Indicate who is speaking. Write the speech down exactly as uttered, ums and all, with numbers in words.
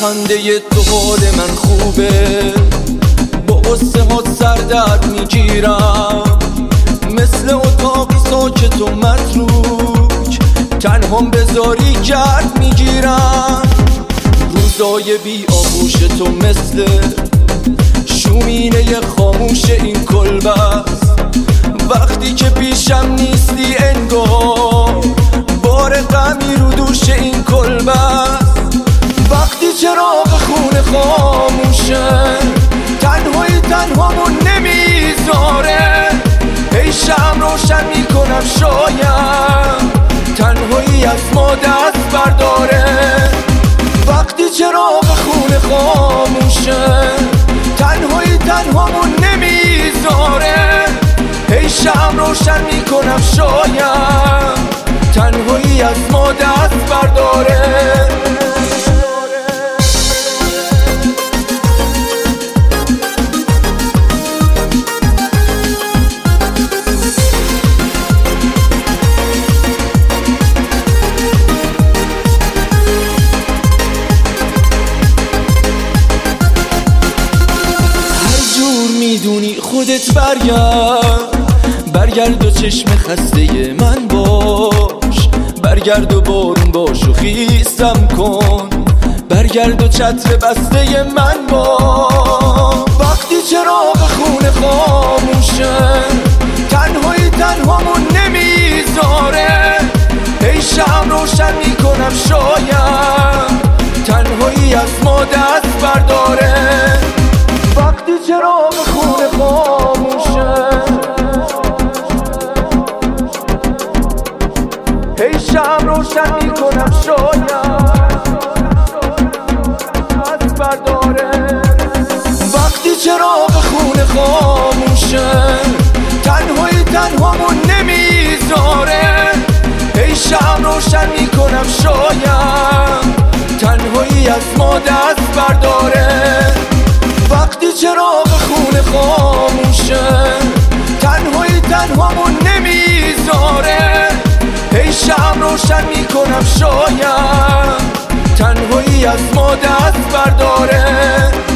Speaker 1: خنده تو حال من خوبه، با قصه ها سردرد میگیرم، مثل اتاقی ساکت و متروک تنهام بذاری گرد میگیرم. روزای بی آغوش تو مثل شومینه خاموش این کلبست، وقتی که پیشم نیستی انگار بار غمی رو دوش این کلبست. وقتی چراغ خونه خاموشه، تنهایی تنهامون نمیذاره، ای شمع روشن میکنم شاید تنهایی از ما دست برداره. وقتی چراغ خونه خاموشه، تنهایی تنهامون نمیذاره، ای شمع روشن میکنم شاید تنهایی از ما دست برداره. میدونی خودت برگرد، برگرد و چشم خسته من باش، برگرد و بارون باش و خیستم کن، برگرد و چتر بسته من باش. وقتی چراغ خونه خاموشه، تنهایی تنهامون نمیذاره، ای شمع روشن میکنم شاید تنهایی از ما دست برداره. وقتی چراغ خونه خاموشه، ای شمع روشن میکنم شاید دست برداره. وقتی چراغ خونه خاموشه، تنهایی تنهامون نمیذاره، ای شمع روشن میکنم شاید تنهایی از ما دست برداره. وقتی چراغ خونه خاموشه، تنهایی تنهامون نمیذاره، ای شمع روشن میکنم شاید تنهایی از ما دست برداره.